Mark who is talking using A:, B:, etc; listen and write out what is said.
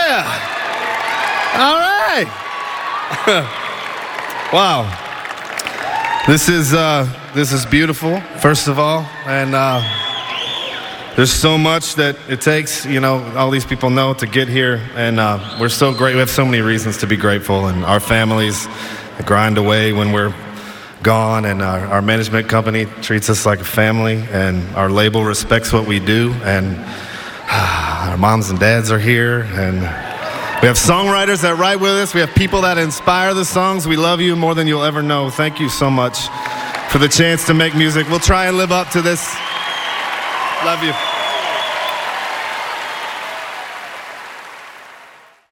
A: Yeah. All right. Wow. This is beautiful, first of all, and there's so much that it takes, all these people know to get here, and we're so great. We have so many reasons to be grateful, and our families grind away when we're gone, and our management company treats us like a family, and our label respects what we do, and our moms and dads are here, and we have songwriters that write with us. We have people that inspire the songs. We love you more than you'll ever know. Thank you so much for the chance to make music. We'll try and live up to this. Love you.